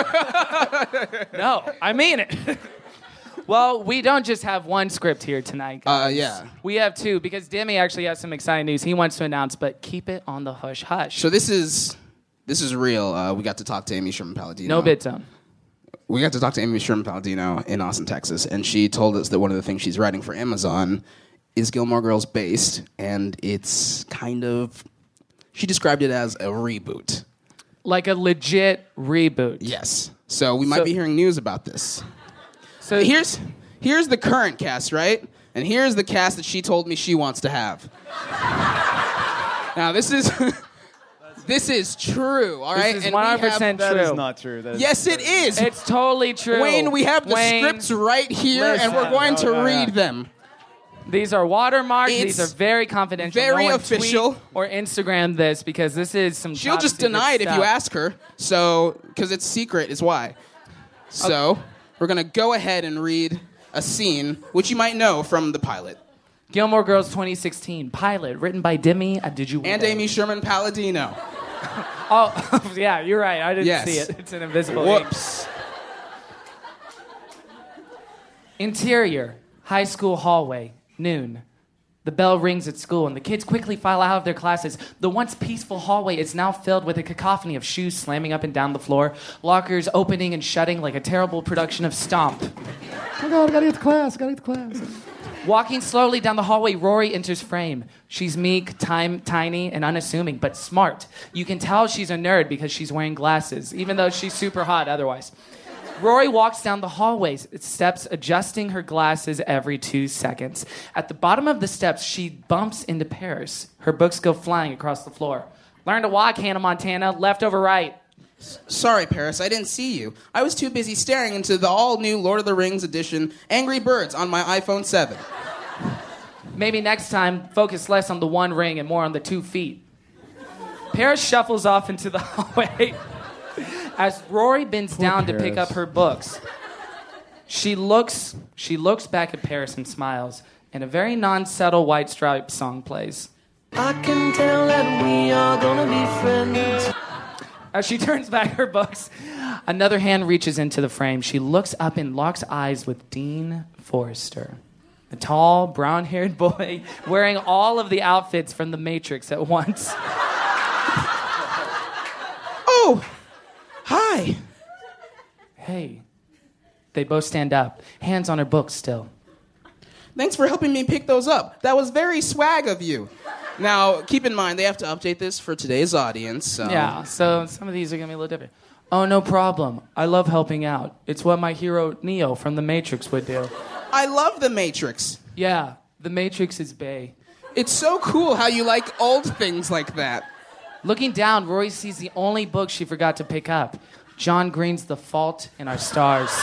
No, I mean it. Well, we don't just have one script here tonight, guys. Yeah. We have two, because Demi actually has some exciting news he wants to announce, but keep it on the hush-hush. So this is real. We got to talk to Amy Sherman-Palladino. No bit zone. We got to talk to Amy Sherman-Palladino in Austin, Texas, and she told us that one of the things she's writing for Amazon is Gilmore Girls based, and it's kind of, she described it as a reboot. Like a legit reboot. Yes. So we might be hearing news about this. So here's the current cast, right? And here's the cast that she told me she wants to have. Now this is true, all right? This is 100% true. That is not true. Yes, it is. It's totally true. Wayne, we have the scripts right here, and we're going to read them. These are watermarked. It's These are very confidential. very no one official. Tweet or Instagram this, because this is some She'll top just secret deny it if you stuff. ask her. So, because it's secret is why. So, we're going to go ahead and read a scene, which you might know from the pilot. Gilmore Girls 2016 pilot, written by Demi Adejuyigbe. And Amy Sherman-Palladino. Oh, yeah, you're right. I didn't Yes. see it. It's an invisible Whoops. ink. Interior, high school hallway, noon. The bell rings at school, and the kids quickly file out of their classes. The once peaceful hallway is now filled with a cacophony of shoes slamming up and down the floor, lockers opening and shutting like a terrible production of Stomp. Oh, God, I gotta get to class. Walking slowly down the hallway, Rory enters frame. She's meek, tiny, and unassuming, but smart. You can tell she's a nerd because she's wearing glasses, even though she's super hot otherwise. Rory walks down the hallway, steps adjusting her glasses every 2 seconds. At the bottom of the steps, she bumps into Paris. Her books go flying across the floor. Learn to walk, Hannah Montana. Left over right. Sorry, Paris, I didn't see you. I was too busy staring into the all-new Lord of the Rings edition Angry Birds on my iPhone 7. Maybe next time, focus less on the one ring and more on the 2 feet. Paris shuffles off into the hallway as Rory bends down to pick up her books. She looks back at Paris and smiles, and a very non-subtle White Stripes song plays. I can tell that we are gonna be friends. As she turns back her books, another hand reaches into the frame. She looks up and locks eyes with Dean Forrester, a tall, brown-haired boy wearing all of the outfits from The Matrix at once. Oh, hi. Hey. They both stand up, hands on her books still. Thanks for helping me pick those up. That was very swag of you. Now, keep in mind, they have to update this for today's audience. So. Yeah, so some of these are going to be a little different. Oh, no problem. I love helping out. It's what my hero, Neo, from The Matrix would do. I love The Matrix. Yeah, The Matrix is bae. It's so cool how you like old things like that. Looking down, Rory sees the only book she forgot to pick up. John Green's The Fault in Our Stars.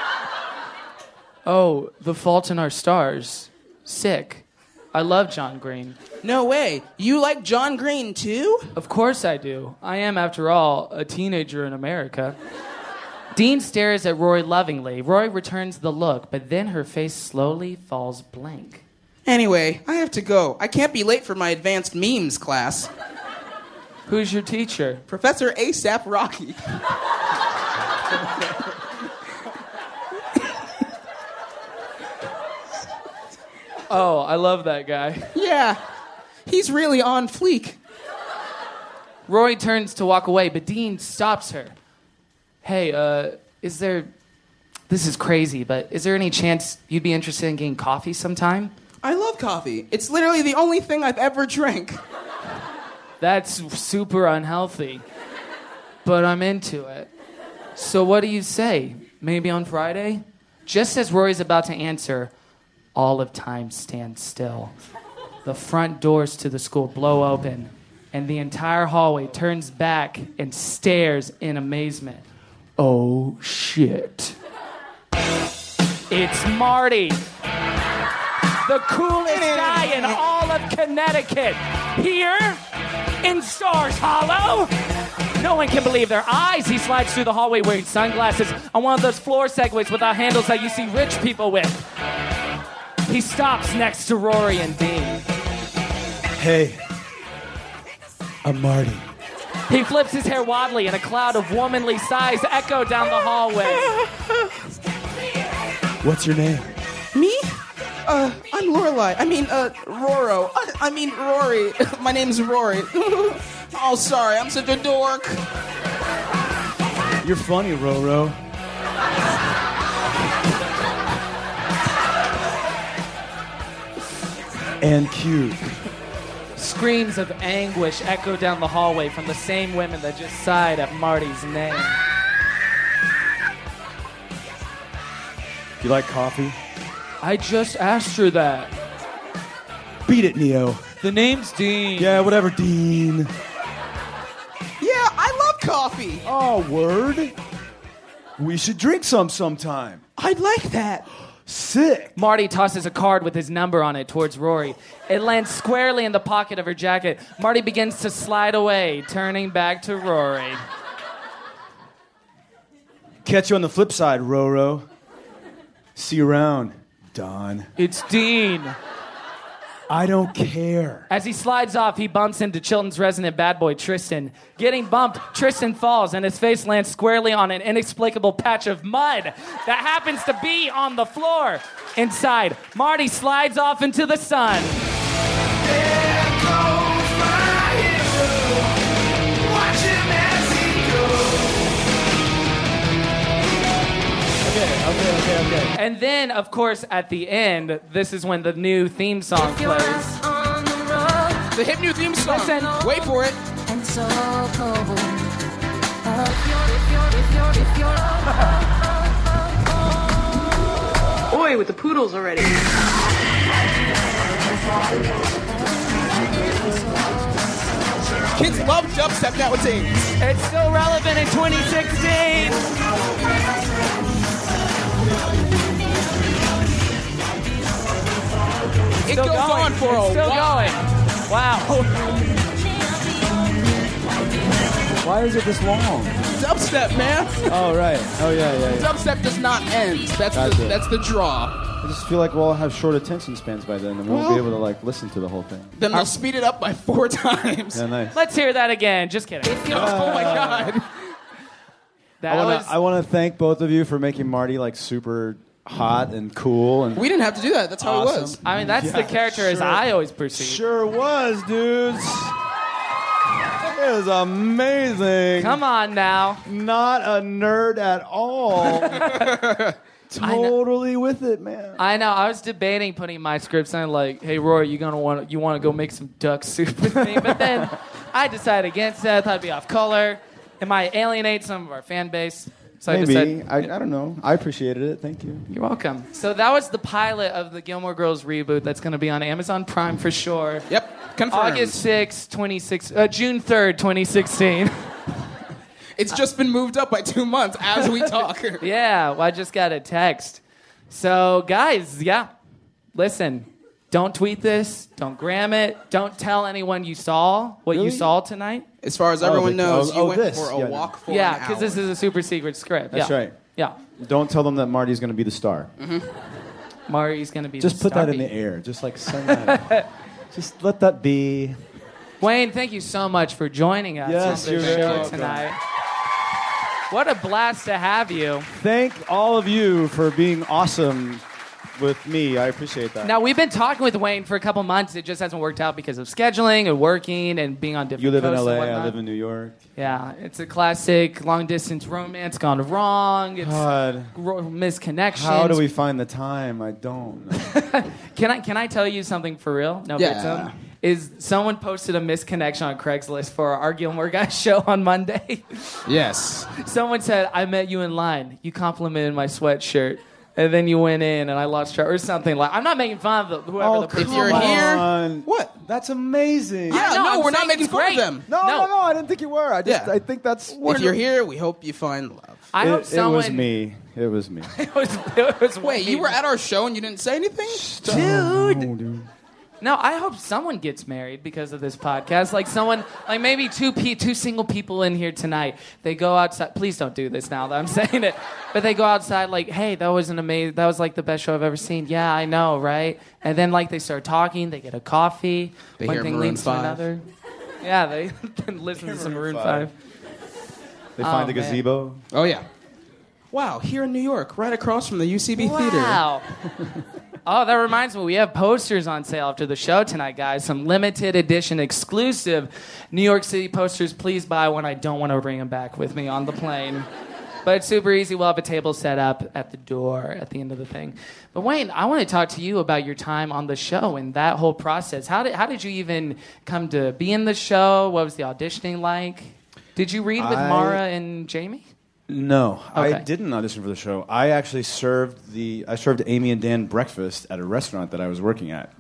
Oh, The Fault in Our Stars. Sick. I love John Green. No way. You like John Green, too? Of course I do. I am, after all, a teenager in America. Dean stares at Rory lovingly. Rory returns the look, but then her face slowly falls blank. Anyway, I have to go. I can't be late for my advanced memes class. Who's your teacher? Professor A$AP Rocky. Oh, I love that guy. Yeah, he's really on fleek. Rory turns to walk away, but Dean stops her. Hey, this is crazy, but is there any chance you'd be interested in getting coffee sometime? I love coffee. It's literally the only thing I've ever drank. That's super unhealthy, but I'm into it. So what do you say? Maybe on Friday? Just as Rory's about to answer, all of time stands still. The front doors to the school blow open, and the entire hallway turns back and stares in amazement. Oh, shit. It's Marty, the coolest guy in all of Connecticut, here in Stars Hollow. No one can believe their eyes. He slides through the hallway wearing sunglasses on one of those floor segways without handles that you see rich people with. He stops next to Rory and Dean. Hey, I'm Marty. He flips his hair wildly and a cloud of womanly sighs echo down the hallway. What's your name? Me? I'm Lorelai. Roro. Rory. My name's Rory. Oh, sorry, I'm such a dork. You're funny, Roro. And cute. Screams of anguish echo down the hallway from the same women that just sighed at Marty's name. You like coffee? I just asked her that. Beat it, Neo. The name's Dean. Yeah, whatever, Dean. Yeah, I love coffee. Oh, word? We should drink some sometime. I'd like that. Sick. Marty tosses a card with his number on it towards Rory. It lands squarely in the pocket of her jacket. Marty begins to slide away, turning back to Rory. Catch you on the flip side, Roro. See you around, Don. It's Dean. I don't care. As he slides off, he bumps into Chilton's resident bad boy, Tristan. Getting bumped, Tristan falls, and his face lands squarely on an inexplicable patch of mud that happens to be on the floor. Inside, Marty slides off into the sun. There goes my hero. Watch him as he goes. Okay. And then, of course, at the end, this is when the new theme song plays. The hip new theme song. Listen. Wait for it. And so cold. Boy, with the poodles already. Kids love dubstep nowadays. It's still relevant in 2016. It goes on for a still while. going. Wow. Why is it this long? Dubstep, man. Oh, right. Oh, yeah. Dubstep does not end. That's the draw. I just feel like we'll all have short attention spans by then, and we won't be able to listen to the whole thing. Then they'll speed it up by 4 times. Yeah, nice. Let's hear that again. Just kidding. Oh my God. I want to thank both of you for making Marty like super hot and cool. And We didn't have to do that. That's how awesome. it was. I mean, that's the character as I always perceived. Sure was, dudes. It was amazing. Come on now. Not a nerd at all. Totally with it, man. I know. I was debating putting my scripts on like, "Hey, Roy, you want to go make some duck soup with me?" But then I decided against that. I thought it'd be off color. It might alienate some of our fan base. So Maybe. I decided. I don't know. I appreciated it. Thank you. You're welcome. So that was the pilot of the Gilmore Girls reboot. That's going to be on Amazon Prime for sure. Yep. Confirmed. August 6, June 3rd, 2016. It's just been moved up by 2 months as we talk. Yeah, well, I just got a text. So, guys, listen, don't tweet this, don't gram it, don't tell anyone you saw what you saw tonight. As far as everyone knows, you went this. for a walk for Yeah, an hour. because this is a super secret script. That's right. Yeah. Don't tell them that Marty's going to be the star. Marty's going to be Just the put that in star. the air. Just like send that. Just let that be. Wayne, thank you so much for joining us Yes, on you're the very show welcome. tonight. What a blast to have you. Thank all of you for being awesome with me. I appreciate that. Now, we've been talking with Wayne for a couple months. It just hasn't worked out because of scheduling and working and being on different You live in coasts and LA, whatnot. I live in New York. Yeah, it's a classic long-distance romance gone wrong. It's God. Misconnections. How do we find the time? I don't know. Can I tell you something for real? No, Yeah. Is someone posted a misconnection on Craigslist for our Gilmore Guys show on Monday? Yes. Someone said, I met you in line. You complimented my sweatshirt. And then you went in and I lost track or something like. I'm not making fun of whoever the person If you're was. here, what? That's amazing. Yeah, know, no, I'm we're not saying making it's fun of great. them. No, I didn't think you were. I think that's. If you're here, we hope you find love. I hope It someone. was me. It was me. It was Wait, you were at our show and you didn't say anything? Dude. No, I hope someone gets married because of this podcast. Like someone, like maybe two single people in here tonight. They go outside. Please don't do this now that I'm saying it. But they go outside like, hey, that was amazing. That was like the best show I've ever seen. Yeah, I know, right? And then like they start talking. They get a coffee. They One hear thing Maroon leads 5. to another. Yeah, they listen to some Maroon 5. They find Oh, the gazebo. Oh, yeah. Wow, here in New York, right across from the UCB Theater. Wow. Oh, that reminds me. We have posters on sale after the show tonight, guys. Some limited edition exclusive New York City posters. Please buy one. I don't want to bring them back with me on the plane. But it's super easy. We'll have a table set up at the door at the end of the thing. But Wayne, I want to talk to you about your time on the show and that whole process. How did you even come to be in the show? What was the auditioning like? Did you read with Mara and Jamie? No, Okay. I didn't audition for the show. I actually served Amy and Dan breakfast at a restaurant that I was working at.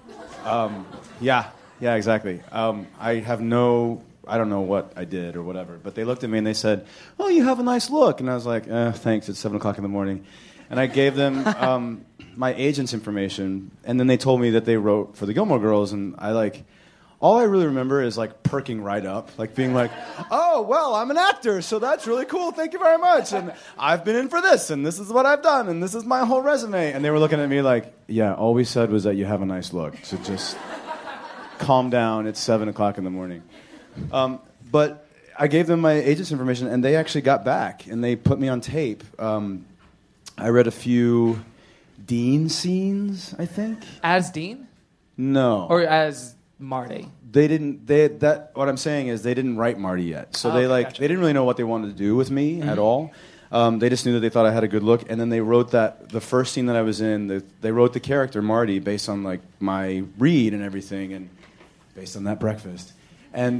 Yeah, exactly. I don't know what I did or whatever, but they looked at me and they said, "Oh, you have a nice look," and I was like, "Thanks." It's 7:00 in the morning, and I gave them my agent's information, and then they told me that they wrote for the Gilmore Girls, and all I really remember is like perking right up, like being like, "Oh, well, I'm an actor, so that's really cool. Thank you very much. And I've been in for this, and this is what I've done, and this is my whole resume." And they were looking at me like, "Yeah, all we said was that you have a nice look. So just calm down. It's 7:00 in the morning." But I gave them my agent's information, and they actually got back, and they put me on tape. I read a few Dean scenes, I think. As Dean? No. Or as Marty? They didn't. What I'm saying is they didn't write Marty yet, so they didn't really know what they wanted to do with me at all. They just knew that they thought I had a good look, and then they wrote the first scene that I was in. They wrote the character Marty based on like my read and everything, and based on that breakfast. And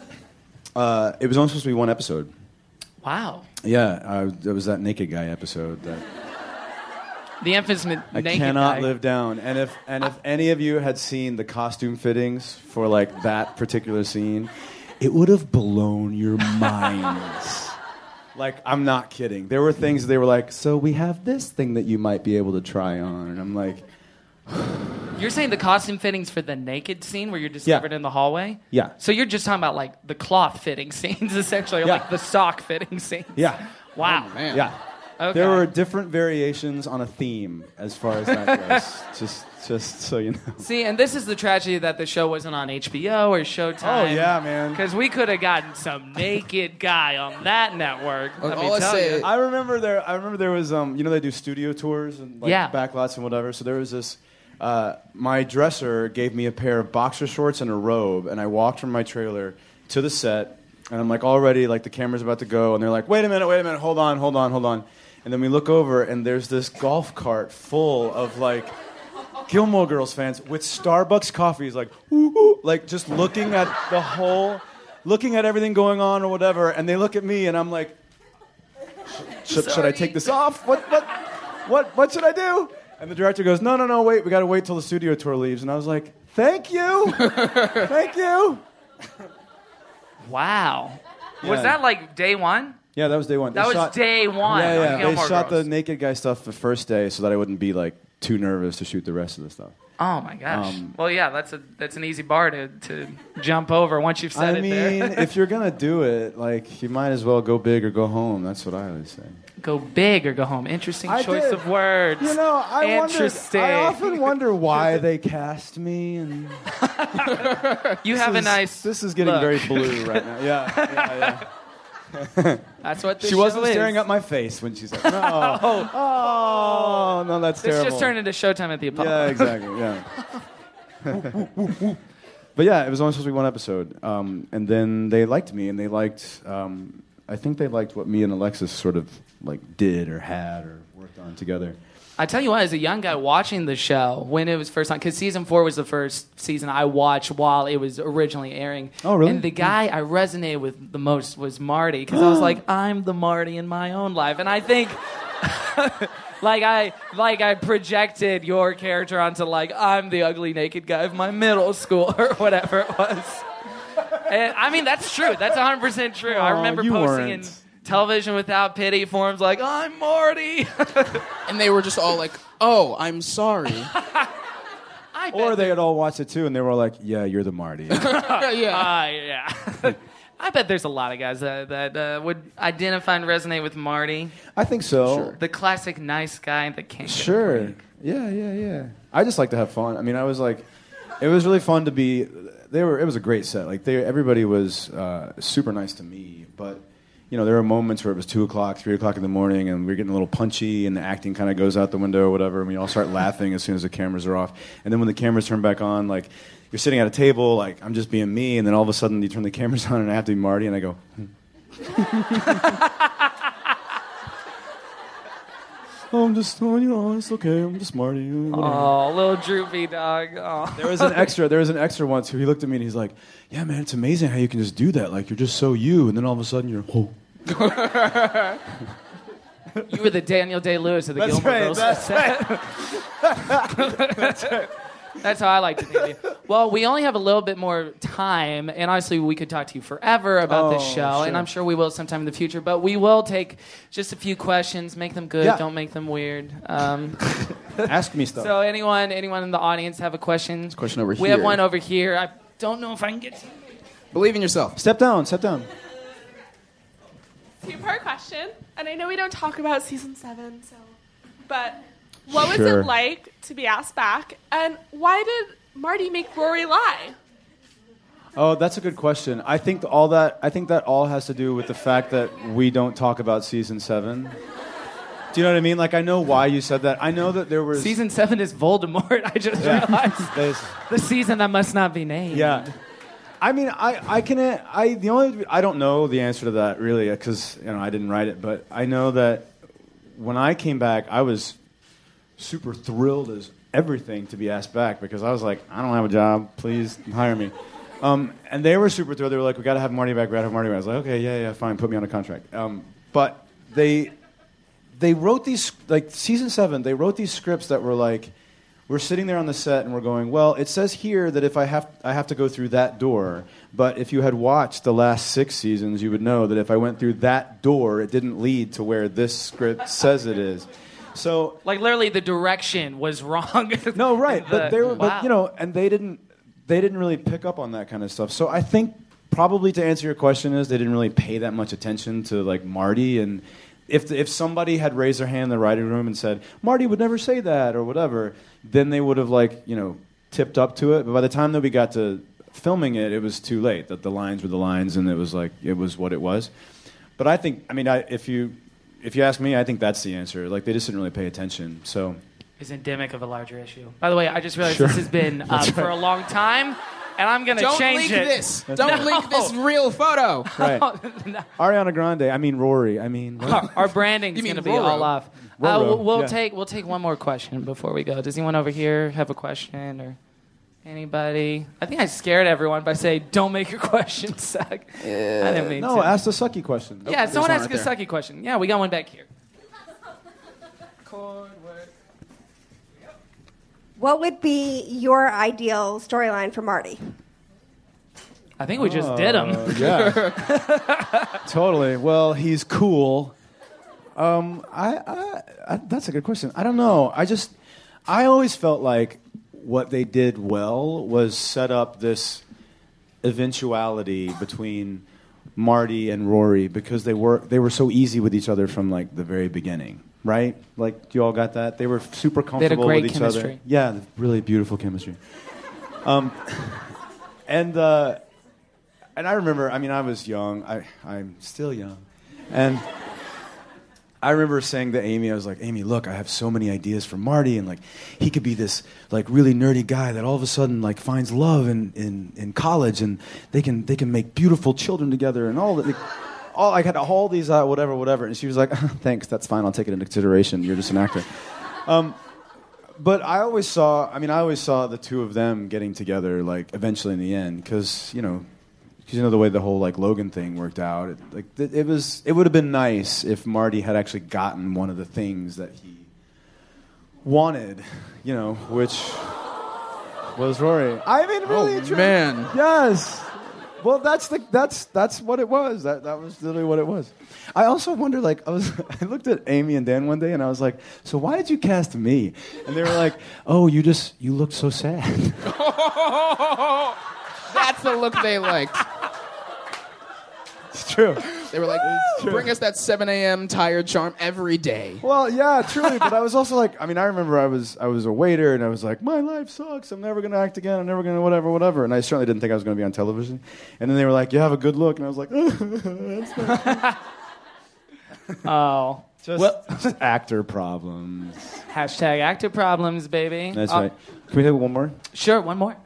it was only supposed to be one episode. Wow. Yeah, there was that naked guy episode that. The infamous naked I cannot guy. live down. And if any of you had seen the costume fittings for like that particular scene, it would have blown your minds. Like, I'm not kidding. There were things they were like, "So we have this thing that you might be able to try on," and I'm like, You're saying the costume fittings for the naked scene where you're discovered in the hallway? Yeah. So you're just talking about like the cloth fitting scenes, essentially, or Yeah. like the sock fitting scenes. Yeah. Wow. Oh, man. Yeah. Okay. There were different variations on a theme as far as that goes. just so you know. See, and this is the tragedy that the show wasn't on HBO or Showtime. Oh, yeah, man. Because we could have gotten some naked guy on that network. Let me all I tell say- you. I remember there was they do studio tours and like Yeah. backlots and whatever. So there was this. My dresser gave me a pair of boxer shorts and a robe, and I walked from my trailer to the set, and I'm like already like the camera's about to go, and they're like, wait a minute, hold on. And then we look over, and there's this golf cart full of like Gilmore Girls fans with Starbucks coffees, like ooh, ooh, like just looking at everything going on or whatever, and they look at me, and I'm like, should I take this off? What should I do? And the director goes, no, wait, we got to wait till the studio tour leaves. And I was like, thank you. Thank you. Wow. Yeah. Was that like day one? Yeah, that was day one. That was day one. Yeah, on yeah. They Gilmore shot Girls. the naked guy stuff the first day so that I wouldn't be like too nervous to shoot the rest of the stuff. Oh my gosh. Well, yeah, that's an easy bar to jump over once you've said I it mean, there. if you're gonna do it, like you might as well go big or go home. That's what I always say. Go big or go home. Interesting I choice did. of words. You know, I often Interesting. wonder why they cast me. And You have a nice. This is getting look. very blue right now. Yeah. That's what this She wasn't show staring is. at my face when she said, "No, oh, no, that's This terrible." just turned into Showtime at the Apollo. Yeah, exactly. Yeah. But yeah, it was only supposed to be one episode, and then they liked me, and they liked. I think they liked what me and Alexis sort of like did or had or worked on together. I tell you what, as a young guy watching the show when it was first on, because season 4 was the first season I watched while it was originally airing. Oh, really? And the guy I resonated with the most was Marty, because I was like, I'm the Marty in my own life, and I think, I projected your character onto like I'm the ugly naked guy of my middle school or whatever it was. And I mean that's true. That's 100% true. I remember posting in Television Without Pity forums like, I'm Marty. And they were just all like, oh, I'm sorry. Or they had all watched it too, and they were all like, "Yeah, you're the Marty." Yeah. I bet there's a lot of guys that would identify and resonate with Marty. I think so. Sure. The classic nice guy that can't. Sure. Yeah. I just like to have fun. I mean, I was like, it was really fun to be. It was a great set. Like everybody was super nice to me, but. You know, there were moments where it was 2 o'clock, 3 o'clock in the morning, and we were getting a little punchy, and the acting kind of goes out the window or whatever, and we all start laughing as soon as the cameras are off. And then when the cameras turn back on, like, you're sitting at a table, like, I'm just being me, and then all of a sudden you turn the cameras on, and I have to be Marty, and I go, it's okay, I'm just Marty. Oh, little droopy dog. Oh. There was an extra once who he looked at me and he's like, yeah, man, it's amazing how you can just do that. Like, you're just so you, and then all of a sudden you're, oh. You were the Daniel Day-Lewis of the Gilmore Girls. That's right. That's right. That's how I like to think of you. Well, we only have a little bit more time, and obviously we could talk to you forever about this show, and I'm sure we will sometime in the future, but we will take just a few questions, make them good, don't make them weird. Ask me stuff. So anyone in the audience have a question? There's a question over here. We have one over here. I don't know if I can get to it. Believe in yourself. Step down. Two-part question, and I know we don't talk about season 7, but what was Sure. it like to be asked back, and why did Marty make Rory lie? Oh, that's a good question. I think that all has to do with the fact that we don't talk about season 7. Do you know what I mean? Like, I know why you said that. I know that there was... Season 7 is Voldemort. I just realized. The season that must not be named. Yeah. I mean, I don't know the answer to that, really, because, I didn't write it, but I know that when I came back, I was super thrilled as everything to be asked back, because I was like, I don't have a job, please hire me. And they were super thrilled. They were like, we got to have Marty back, I was like, okay, yeah, fine, put me on a contract. But they wrote these, like, season 7, they wrote these scripts that were like, we're sitting there on the set and we're going, well, it says here that if I have to go through that door, but if you had watched the last 6 seasons, you would know that if I went through that door, it didn't lead to where this script says it is. So, like, literally, the direction was wrong. No, right, but they were, wow. and they didn't really pick up on that kind of stuff. So I think probably to answer your question is they didn't really pay that much attention to like Marty, and if somebody had raised their hand in the writing room and said Marty would never say that or whatever, then they would have tipped up to it. But by the time that we got to filming it, it was too late. That the lines were the lines, and it was what it was. But I think, if you ask me, I think that's the answer. Like, they just didn't really pay attention. So is endemic of a larger issue. By the way, I just realized Sure. this has been up for a long time, and I'm going to change it. Don't leak this. Don't leak this real photo. Right. No. Ariana Grande. Rory. Our branding is going to be all off. Roro, We'll yeah. take one more question before we go. Does anyone over here have a question or anybody? I think I scared everyone by saying, "Don't make your questions suck." I didn't mean to. No, ask the sucky question. Yeah, someone ask a sucky question. Yeah, we got one back here. What would be your ideal storyline for Marty? I think we just did him. Yeah. Totally. Well, he's cool. That's a good question. I don't know. I always felt like what they did well was set up this eventuality between Marty and Rory, because they were so easy with each other from like the very beginning. Right? Like, you all got that? They were super comfortable with each other. Yeah, really beautiful chemistry. And And I remember, I mean, I was young. I'm still young. And I remember saying to Amy, I was like, Amy, look, I have so many ideas for Marty, and like he could be this like really nerdy guy that all of a sudden like finds love in college, and they can make beautiful children together, and all that. Like, I had all these whatever. And she was like, thanks, that's fine, I'll take it into consideration. You're just an actor. But I always saw the two of them getting together, like eventually in the end, because you know the way the whole like Logan thing worked out. It would have been nice if Marty had actually gotten one of the things that he wanted, you know, which was Rory. I mean, really, man, yes. Well, that's what it was. That was literally what it was. I also wonder, like, I looked at Amy and Dan one day, and I was like, so why did you cast me? And they were like, oh, you looked so sad. That's the look they liked. It's true. They were like, bring us that 7 a.m. tired charm every day. Well, yeah, truly. But I was also like, I mean, I remember I was a waiter, and I was like, my life sucks. I'm never going to act again. I'm never going to whatever. And I certainly didn't think I was going to be on television. And then they were like, you have a good look. And I was like, that's not... Oh. Just actor problems. Hashtag actor problems, baby. That's right. Can we take one more? Sure, one more.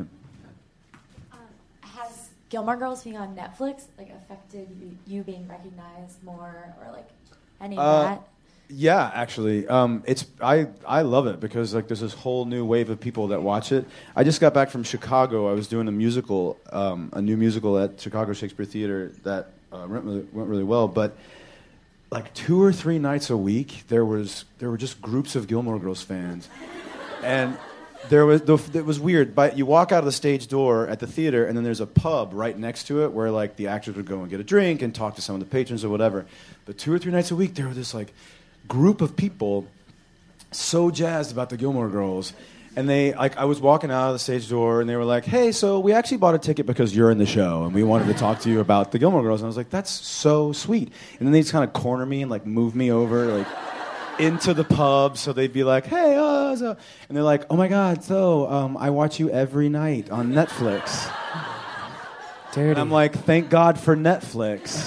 Has Gilmore Girls being on Netflix like affected you being recognized more, or like any of that? Yeah, actually, I love it because like there's this whole new wave of people that watch it. I just got back from Chicago. I was doing a new musical at Chicago Shakespeare Theater that went really well, but. Like 2 or 3 nights a week, there were just groups of Gilmore Girls fans, and it was weird. But you walk out of the stage door at the theater, and then there's a pub right next to it where like the actors would go and get a drink and talk to some of the patrons or whatever. But 2 or 3 nights a week, there were this like group of people so jazzed about the Gilmore Girls. And I was walking out of the stage door, and they were like, hey, so we actually bought a ticket because you're in the show, and we wanted to talk to you about the Gilmore Girls. And I was like, that's so sweet. And then they just kind of corner me and like move me over like into the pub, so they'd be like, hey, and they're like, oh my God, so I watch you every night on Netflix. And I'm like, thank God for Netflix.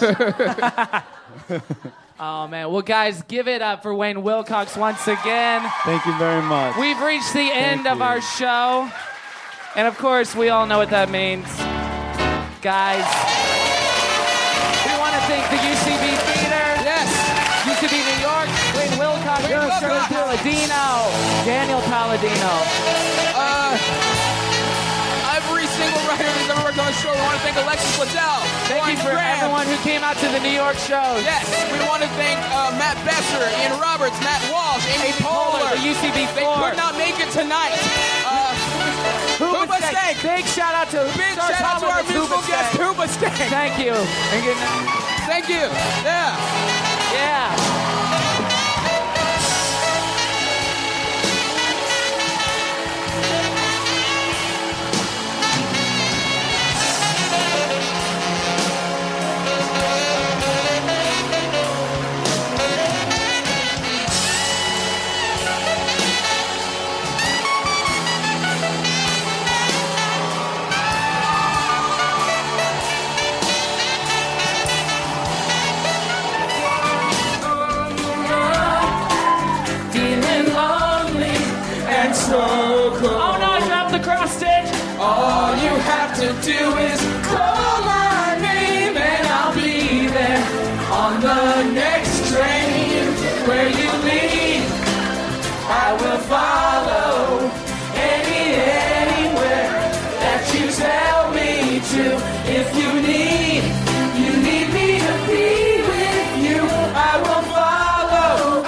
Oh, man. Well, guys, give it up for Wayne Wilcox once again. Thank you very much. We've reached the end of our show. And, of course, we all know what that means. Guys, we want to thank the UCB Theater. Yes. UCB New York. Wayne Wilcox. Shirley Palladino. Daniel Palladino. Every single writer who's ever worked on the show. We want to thank Alexis Bledel. Thank you for everyone who came out to the New York shows. Yes, we want to thank Matt Besser, Ian Roberts, Matt Walsh, Amy Poehler. The UCB They could not make it tonight. Hoobastank. Big shout out to our musical guest, Hoobastank. Thank you. And good night. Thank you. Yeah. Yeah. So cool. Oh no, I dropped the cross stitch. All you have to do is call my name and I'll be there on the next train. Where you lead, I will follow anywhere that you tell me to. If you need me to be with you, I will follow.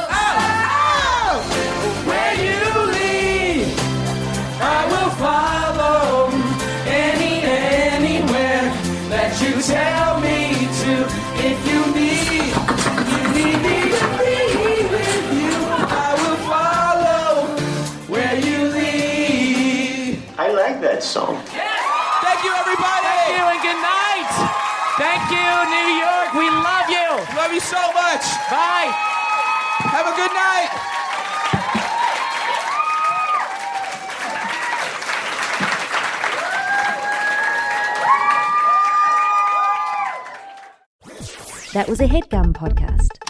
Where you lead, I will follow anywhere that you tell me to. If you need me to be with you, I will follow where you lead. I like that song. Thank you, everybody. Thank you and good night. Thank you, New York. We love you. Love you so much. Bye. Have a good night. That was a HeadGum podcast.